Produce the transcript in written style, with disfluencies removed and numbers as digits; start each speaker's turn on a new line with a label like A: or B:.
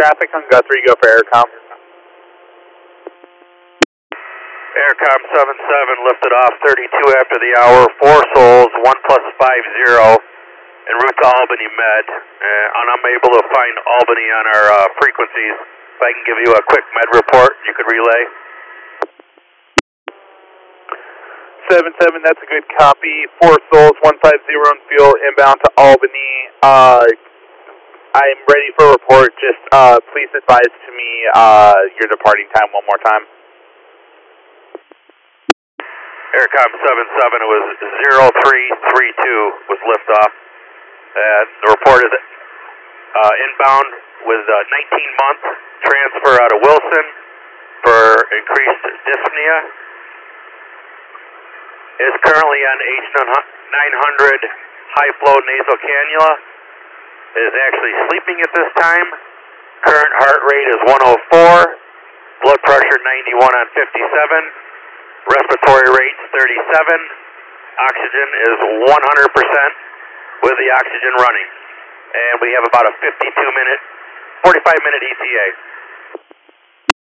A: traffic on Guthrie, go for Aircom.
B: Aircom 77 lifted off 32 after the hour, 4 souls, 1 plus 50, en route to Albany Med. And I'm able to find Albany on our frequencies. If I can give you a quick Med report, you could relay.
A: 77, that's a good copy. 4 souls, 150 on fuel, inbound to Albany. I'm ready for a report. Just please advise to me your departing time one more time.
B: Aircom 77, it was 0332 was liftoff. The report is inbound with 19-month transfer out of Wilson for increased dyspnea. Is currently on H900 high flow nasal cannula. Is actually sleeping at this time. Current heart rate is 104. Blood pressure 91 on 57. Respiratory rate 37. Oxygen is 100% with the oxygen running. And we have about a 45-minute ETA.